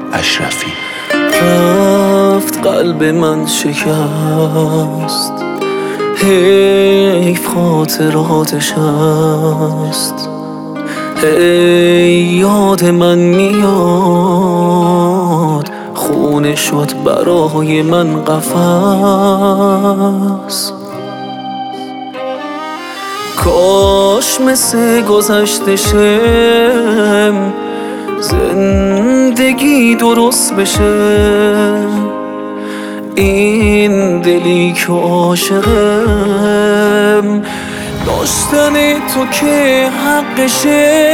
اشرفی. رفت قلب من شکست، حیف خاطراتش هست. هی یاد من میاد، خونه شد برای من قفس. کاش مثل گذشته شم، زندگی درست بشه. این دلی که عاشقم، داشتن تو که حقشه.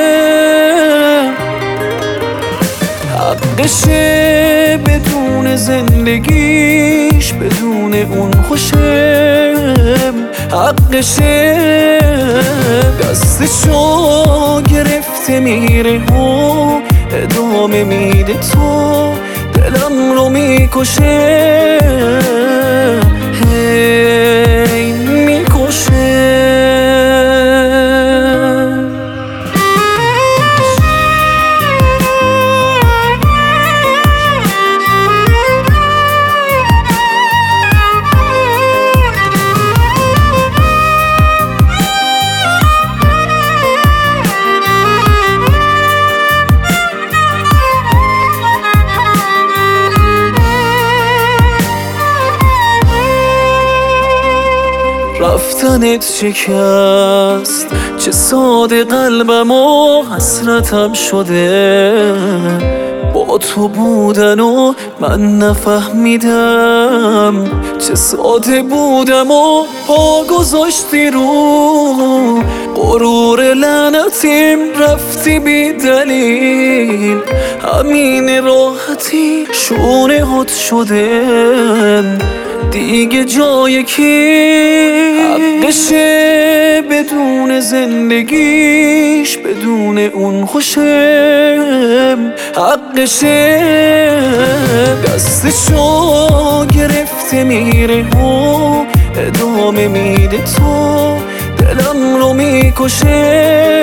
حقشه بدون زندگیش، بدون اون خوشم. حقشه دستشو گرفته میره و ادامه میده، تو دلم رو میکشه. هی میکشه. رفتنت شکست، چه ساده قلبم و حسرتم شده. با تو بودن و من نفهمیدم، چه ساده بودم و پا گذاشتی رو غرور لعنتیم. رفتی بی دلیل، همین راحتی شونه هات شدن دیگه جای کی. حقشه بدون زندگیش، بدون اون خوشم. حقشه دستشو گرفته میره و ادامه میده، تو دلم رو میکشه.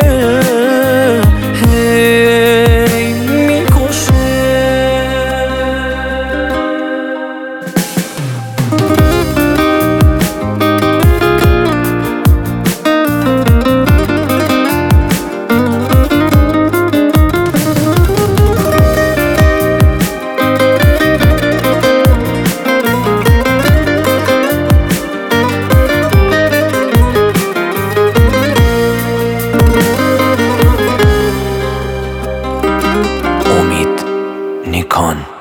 هی میکشه. امید نیکان.